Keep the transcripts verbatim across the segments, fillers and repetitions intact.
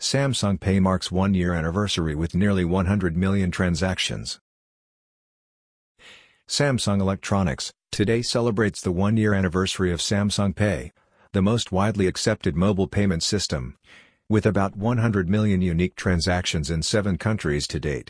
Samsung Pay marks one-year anniversary with nearly one hundred million transactions. Samsung Electronics today celebrates the one-year anniversary of Samsung Pay, the most widely accepted mobile payment system, with about one hundred million unique transactions in seven countries to date.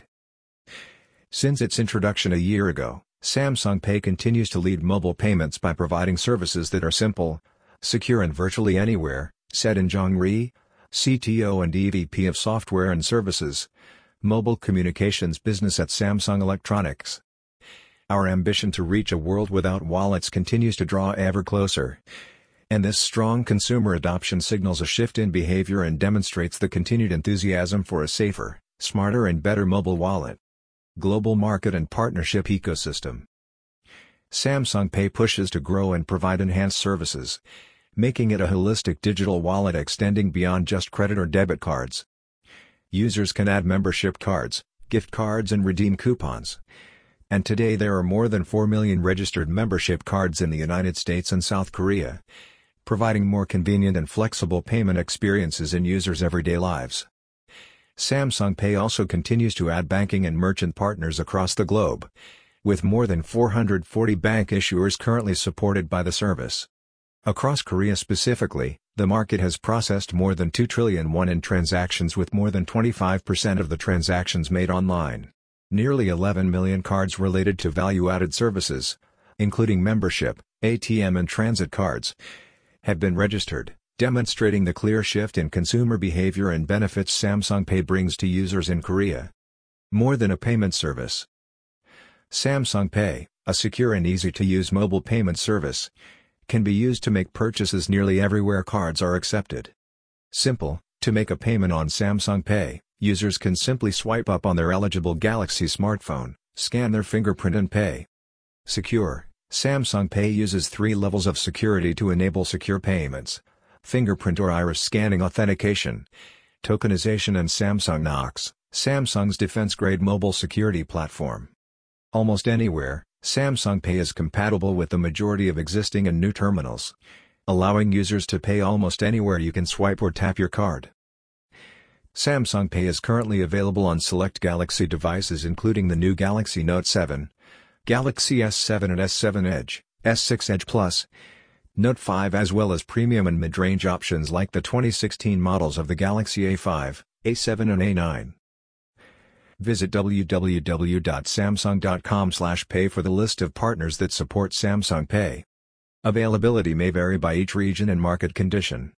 Since its introduction a year ago, Samsung Pay continues to lead mobile payments by providing services that are simple, secure and virtually anywhere, said In Jong Ri, C T O and E V P of Software and Services, Mobile Communications Business at Samsung Electronics. Our ambition to reach a world without wallets continues to draw ever closer. And this strong consumer adoption signals a shift in behavior and demonstrates the continued enthusiasm for a safer, smarter and better mobile wallet. Global market and partnership ecosystem. Samsung Pay pushes to grow and provide enhanced services, making it a holistic digital wallet extending beyond just credit or debit cards. Users can add membership cards, gift cards and redeem coupons. And today there are more than four million registered membership cards in the United States and South Korea, providing more convenient and flexible payment experiences in users' everyday lives. Samsung Pay also continues to add banking and merchant partners across the globe, with more than four hundred forty bank issuers currently supported by the service. Across Korea specifically, the market has processed more than two trillion won in transactions with more than twenty-five percent of the transactions made online. Nearly eleven million cards related to value-added services, including membership, A T M and transit cards, have been registered, demonstrating the clear shift in consumer behavior and benefits Samsung Pay brings to users in Korea. More than a payment service. Samsung Pay, a secure and easy-to-use mobile payment service, can be used to make purchases nearly everywhere cards are accepted. Simple: to make a payment on Samsung Pay, users can simply swipe up on their eligible Galaxy smartphone, scan their fingerprint and pay. Secure: Samsung Pay uses three levels of security to enable secure payments: fingerprint or iris scanning authentication, tokenization and Samsung Knox, Samsung's defense-grade mobile security platform. Almost anywhere, Samsung Pay is compatible with the majority of existing and new terminals, allowing users to pay almost anywhere you can swipe or tap your card. Samsung Pay is currently available on select Galaxy devices including the new Galaxy Note seven, Galaxy S seven and S seven Edge, S six Edge Plus, Note five as well as premium and mid-range options like the twenty sixteen models of the Galaxy A five, A seven and A nine. Visit w w w dot samsung dot com slash pay for the list of partners that support Samsung Pay. Availability may vary by each region and market condition.